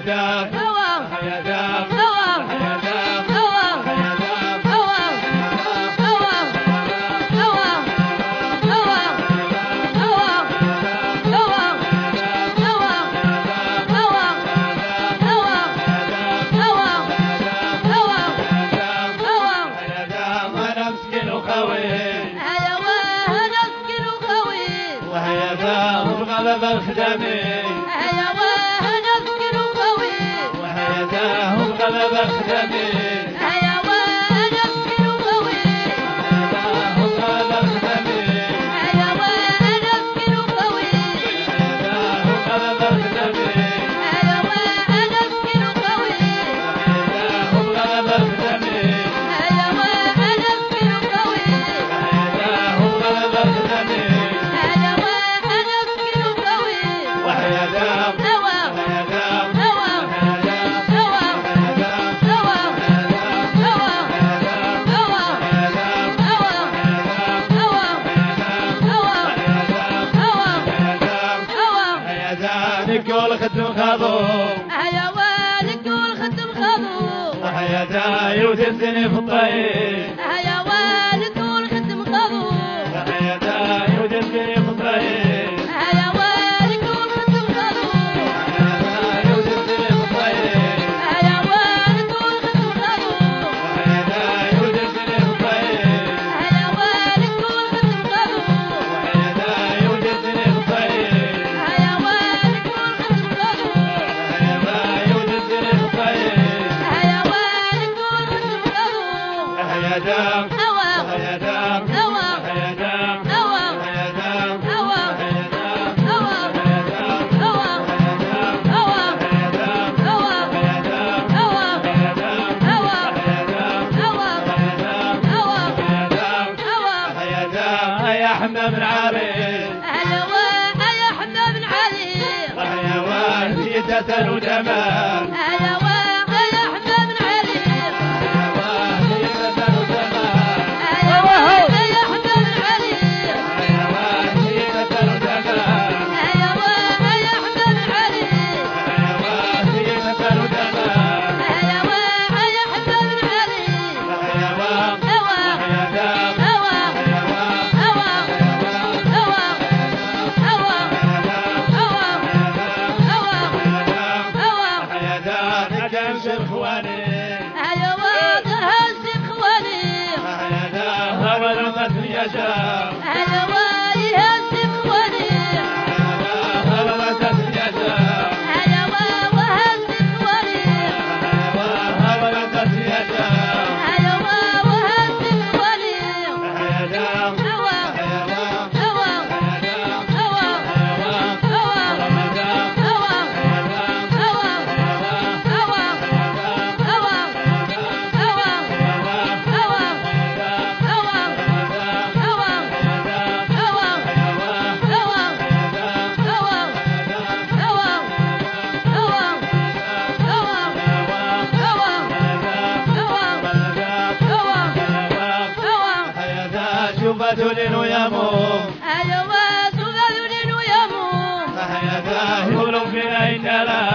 الخدمي هيا ونذكر قوي وحياته غلب الخدمي هيا ونذكر قوي وحياته غلب الخدمي هيا ونذكر قوي وحياته غلب الخدمي هيا ونذكر قوي وحياته غلب الخدمي هيا ونذكر قوي وحياته غلب الخدمي كل ختم خضوم حيوانك والختم خضوم وحياته يوجدني في الطريق حيوانك والختم خضوم وحياته يوجدني في الطريق حيوانك والختم خضوم وحياته يوجدني في الطريق حيوانك والختم خضوم وحياته يوجدني في الطريق حيوانك والختم خضوم وحياته يوجدني في الطريق حيادام حيادام حيادام حيادام يا حمد بن علي يا حمد بن علي حيوان سيدة وجمال بدل ويموم أيوة بدل ويموم حياته يقولون فينا إن لا